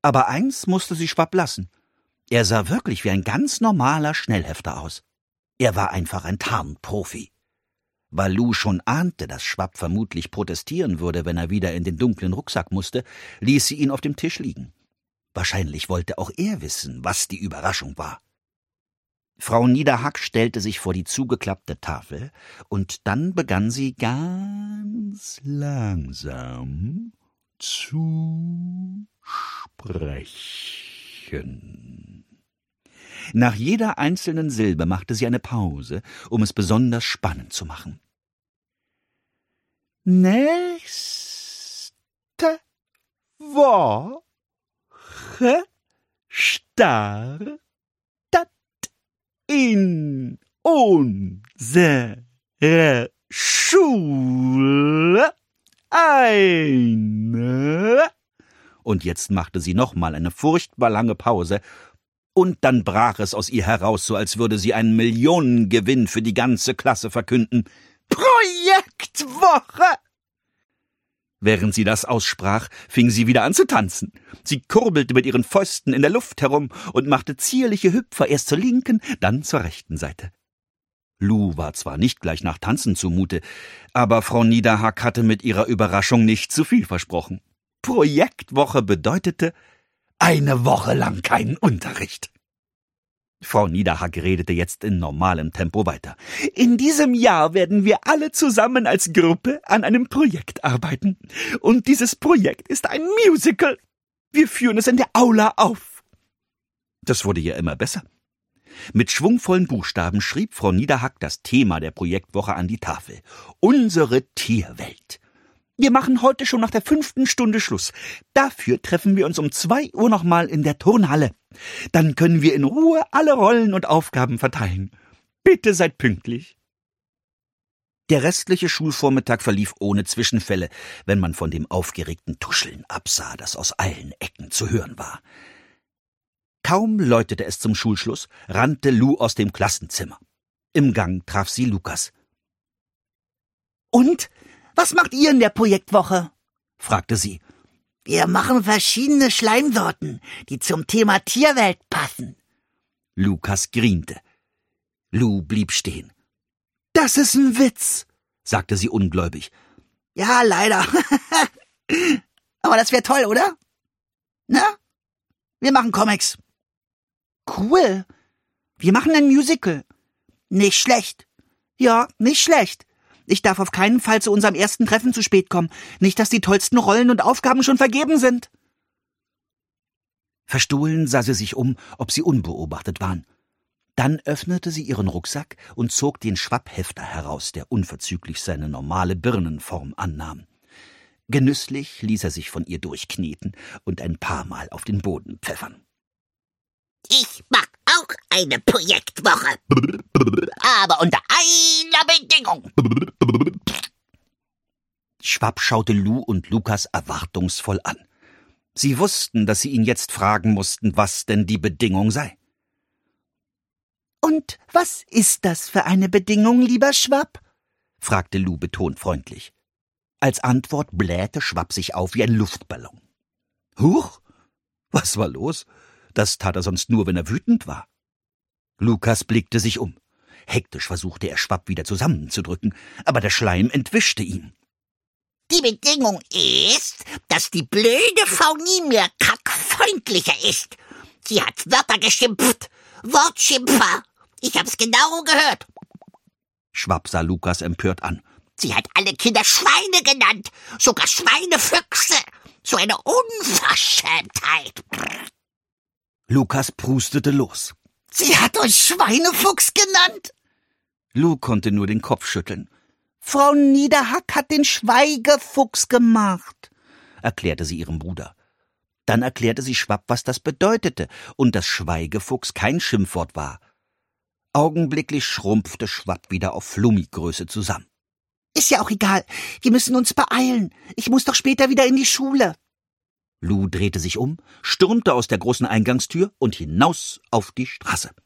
Aber eins musste sie Schwapp lassen. Er sah wirklich wie ein ganz normaler Schnellhefter aus. Er war einfach ein Tarnprofi. Weil Lou schon ahnte, dass Schwapp vermutlich protestieren würde, wenn er wieder in den dunklen Rucksack musste, ließ sie ihn auf dem Tisch liegen. Wahrscheinlich wollte auch er wissen, was die Überraschung war. Frau Niederhack stellte sich vor die zugeklappte Tafel, und dann begann sie ganz langsam zu sprechen. Nach jeder einzelnen Silbe machte sie eine Pause, um es besonders spannend zu machen. Nächste Woche startet in unsere Schule eine. Und jetzt machte sie nochmal eine furchtbar lange Pause, und dann brach es aus ihr heraus, so als würde sie einen Millionengewinn für die ganze Klasse verkünden. Projektwoche! Während sie das aussprach, fing sie wieder an zu tanzen. Sie kurbelte mit ihren Fäusten in der Luft herum und machte zierliche Hüpfer, erst zur linken, dann zur rechten Seite. Lou war zwar nicht gleich nach Tanzen zumute, aber Frau Niederhack hatte mit ihrer Überraschung nicht zu viel versprochen. Projektwoche bedeutete eine Woche lang keinen Unterricht. Frau Niederhack redete jetzt in normalem Tempo weiter. In diesem Jahr werden wir alle zusammen als Gruppe an einem Projekt arbeiten. Und dieses Projekt ist ein Musical. Wir führen es in der Aula auf. Das wurde ja immer besser. Mit schwungvollen Buchstaben schrieb Frau Niederhack das Thema der Projektwoche an die Tafel. Unsere Tierwelt. Wir machen heute schon nach der 5. Stunde Schluss. Dafür treffen wir uns um 2 Uhr nochmal in der Turnhalle. Dann können wir in Ruhe alle Rollen und Aufgaben verteilen. Bitte seid pünktlich. Der restliche Schulvormittag verlief ohne Zwischenfälle, wenn man von dem aufgeregten Tuscheln absah, das aus allen Ecken zu hören war. Kaum läutete es zum Schulschluss, rannte Lou aus dem Klassenzimmer. Im Gang traf sie Lukas. Und? Was macht ihr in der Projektwoche? Fragte sie. Wir machen verschiedene Schleimsorten, die zum Thema Tierwelt passen. Lukas griente. Lou blieb stehen. Das ist ein Witz, sagte sie ungläubig. Ja, leider. Aber das wäre toll, oder? Na? Wir machen Comics. Cool. Wir machen ein Musical. Nicht schlecht. Ja, nicht schlecht. Ich darf auf keinen Fall zu unserem ersten Treffen zu spät kommen. Nicht, dass die tollsten Rollen und Aufgaben schon vergeben sind. Verstohlen sah sie sich um, ob sie unbeobachtet waren. Dann öffnete sie ihren Rucksack und zog den Schwapphefter heraus, der unverzüglich seine normale Birnenform annahm. Genüsslich ließ er sich von ihr durchkneten und ein paar Mal auf den Boden pfeffern. Ich mach auch eine Projektwoche. Aber unter einer Bedingung. Schwapp schaute Lou und Lukas erwartungsvoll an. Sie wussten, dass sie ihn jetzt fragen mussten, was denn die Bedingung sei. Und was ist das für eine Bedingung, lieber Schwapp? Fragte Lou betont freundlich. Als Antwort blähte Schwapp sich auf wie ein Luftballon. Huch, was war los? Das tat er sonst nur, wenn er wütend war. Lukas blickte sich um. Hektisch versuchte er, Schwapp wieder zusammenzudrücken, aber der Schleim entwischte ihn. Die Bedingung ist, dass die blöde Frau nie mehr kackfreundlicher ist. Sie hat Wörter geschimpft. Wortschimpfer. Ich hab's genau gehört. Schwapp sah Lukas empört an. Sie hat alle Kinder Schweine genannt. Sogar Schweinefüchse. So eine Unverschämtheit. Lukas prustete los. Sie hat euch Schweinefuchs genannt? Lou konnte nur den Kopf schütteln. Frau Niederhack hat den Schweigefuchs gemacht, erklärte sie ihrem Bruder. Dann erklärte sie Schwapp, was das bedeutete und dass Schweigefuchs kein Schimpfwort war. Augenblicklich schrumpfte Schwapp wieder auf Flummigröße zusammen. Ist ja auch egal, wir müssen uns beeilen. Ich muss doch später wieder in die Schule. Lou drehte sich um, stürmte aus der großen Eingangstür und hinaus auf die Straße.